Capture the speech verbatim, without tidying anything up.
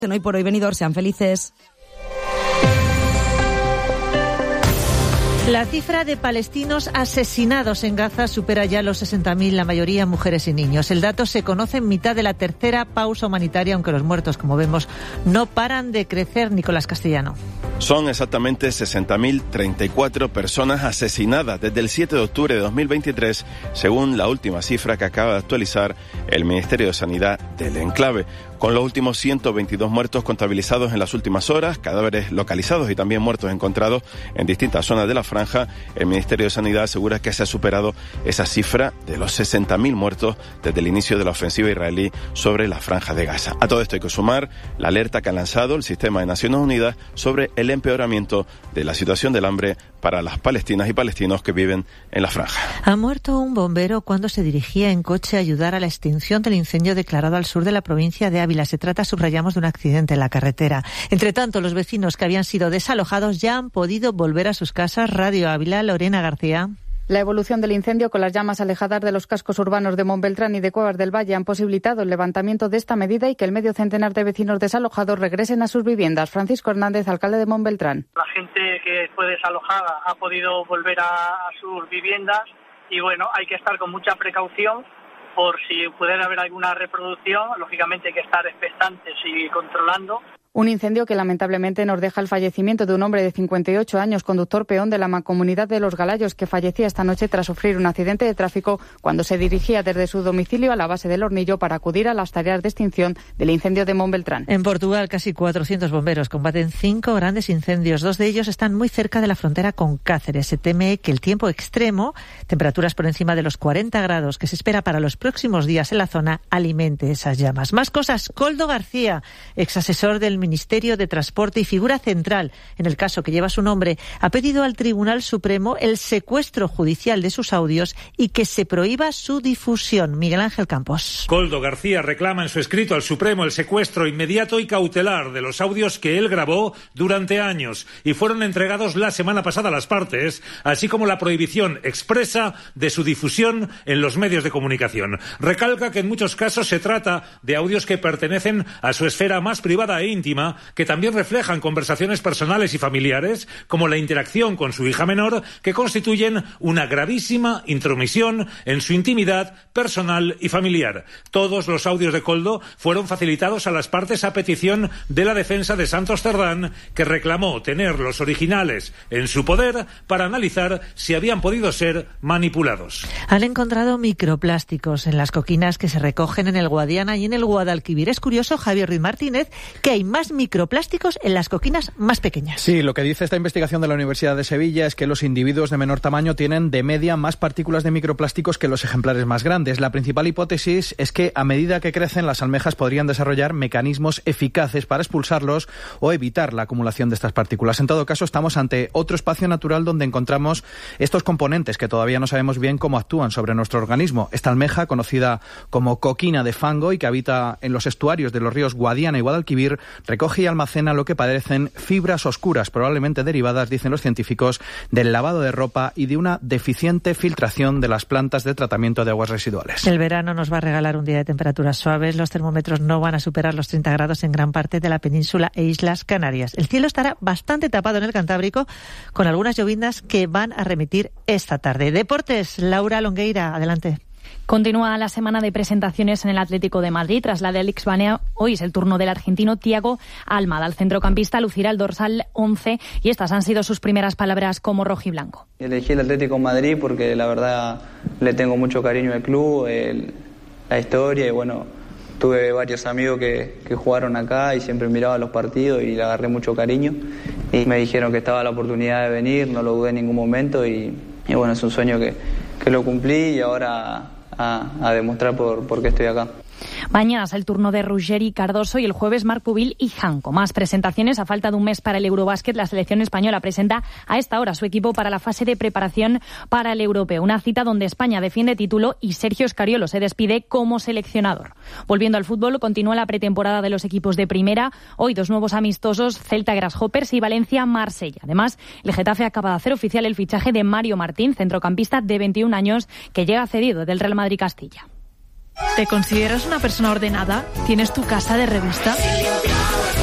Hoy por hoy, Benidorm, sean felices. La cifra de palestinos asesinados en Gaza supera ya los sesenta mil, la mayoría mujeres y niños. El dato se conoce en mitad de la tercera pausa humanitaria, aunque los muertos, como vemos, no paran de crecer. Nicolás Castellano. Son exactamente sesenta mil treinta y cuatro personas asesinadas desde el siete de octubre de dos mil veintitrés, según la última cifra que acaba de actualizar el Ministerio de Sanidad del enclave. Con los últimos ciento veintidós muertos contabilizados en las últimas horas, cadáveres localizados y también muertos encontrados en distintas zonas de la franja, el Ministerio de Sanidad asegura que se ha superado esa cifra de los sesenta mil muertos desde el inicio de la ofensiva israelí sobre la franja de Gaza. A todo esto hay que sumar la alerta que ha lanzado el Sistema de Naciones Unidas sobre el empeoramiento de la situación del hambre para las palestinas y palestinos que viven en la franja. Ha muerto un bombero cuando se dirigía en coche a ayudar a la extinción del incendio declarado al sur de la provincia de Ávila. Se trata, subrayamos, de un accidente en la carretera. Entre tanto, los vecinos que habían sido desalojados ya han podido volver a sus casas. Radio Ávila, Lorena García. La evolución del incendio con las llamas alejadas de los cascos urbanos de Montbeltrán y de Cuevas del Valle han posibilitado el levantamiento de esta medida y que el medio centenar de vecinos desalojados regresen a sus viviendas. Francisco Hernández, alcalde de Montbeltrán. La gente que fue desalojada ha podido volver a, a sus viviendas y bueno, hay que estar con mucha precaución por si pudiera haber alguna reproducción. Lógicamente hay que estar expectantes y controlando. Un incendio que lamentablemente nos deja el fallecimiento de un hombre de cincuenta y ocho años, conductor peón de la mancomunidad de Los Galayos, que fallecía esta noche tras sufrir un accidente de tráfico cuando se dirigía desde su domicilio a la base del Hornillo para acudir a las tareas de extinción del incendio de Montbeltrán. En Portugal, casi cuatrocientos bomberos combaten cinco grandes incendios. Dos de ellos están muy cerca de la frontera con Cáceres. Se teme que el tiempo extremo, temperaturas por encima de los cuarenta grados que se espera para los próximos días en la zona, alimente esas llamas. Más cosas. Koldo García, exasesor del Ministerio de Transporte y figura central en el caso que lleva su nombre, ha pedido al Tribunal Supremo el secuestro judicial de sus audios y que se prohíba su difusión. Miguel Ángel Campos. Koldo García reclama en su escrito al Supremo el secuestro inmediato y cautelar de los audios que él grabó durante años y fueron entregados la semana pasada a las partes, así como la prohibición expresa de su difusión en los medios de comunicación. Recalca que en muchos casos se trata de audios que pertenecen a su esfera más privada e íntima, que también reflejan conversaciones personales y familiares, como la interacción con su hija menor, que constituyen una gravísima intromisión en su intimidad personal y familiar. Todos los audios de Koldo fueron facilitados a las partes a petición de la defensa de Santos Cerdán, que reclamó tener los originales en su poder para analizar si habían podido ser manipulados. Han encontrado microplásticos en las coquinas que se recogen en el Guadiana y en el Guadalquivir. Es curioso, Javier Ruiz Martínez, que hay más microplásticos en las coquinas más pequeñas. Sí, lo que dice esta investigación de la Universidad de Sevilla es que los individuos de menor tamaño tienen de media más partículas de microplásticos que los ejemplares más grandes. La principal hipótesis es que a medida que crecen, las almejas podrían desarrollar mecanismos eficaces para expulsarlos o evitar la acumulación de estas partículas. En todo caso, estamos ante otro espacio natural donde encontramos estos componentes que todavía no sabemos bien cómo actúan sobre nuestro organismo. Esta almeja, conocida como coquina de fango y que habita en los estuarios de los ríos Guadiana y Guadalquivir, recoge y almacena lo que parecen fibras oscuras, probablemente derivadas, dicen los científicos, del lavado de ropa y de una deficiente filtración de las plantas de tratamiento de aguas residuales. El verano nos va a regalar un día de temperaturas suaves. Los termómetros no van a superar los treinta grados en gran parte de la península e Islas Canarias. El cielo estará bastante tapado en el Cantábrico, con algunas llovindas que van a remitir esta tarde. Deportes, Laura Longueira, adelante. Continúa la semana de presentaciones en el Atlético de Madrid. Tras la de Alex Banea, hoy es el turno del argentino Thiago Almada. El centrocampista lucirá el dorsal once y estas han sido sus primeras palabras como rojiblanco. Elegí el Atlético de Madrid porque la verdad le tengo mucho cariño al club, el, la historia y bueno, tuve varios amigos que, que jugaron acá y siempre miraba los partidos y le agarré mucho cariño y me dijeron que estaba la oportunidad de venir, no lo dudé en ningún momento y, y bueno, es un sueño que, que lo cumplí y ahora a, a demostrar por, por qué estoy acá. Mañana es el turno de Ruggeri, Cardoso y el jueves Marc Pubil y Janko. Más presentaciones. A falta de un mes para el Eurobásquet, la selección española presenta a esta hora su equipo para la fase de preparación para el europeo. Una cita donde España defiende título y Sergio Scariolo se despide como seleccionador. Volviendo al fútbol, continúa la pretemporada de los equipos de primera. Hoy dos nuevos amistosos, Celta Grasshoppers y Valencia Marsella. Además, el Getafe acaba de hacer oficial el fichaje de Mario Martín, centrocampista de veintiún años, que llega cedido del Real Madrid Castilla. ¿Te consideras una persona ordenada? ¿Tienes tu casa de revista?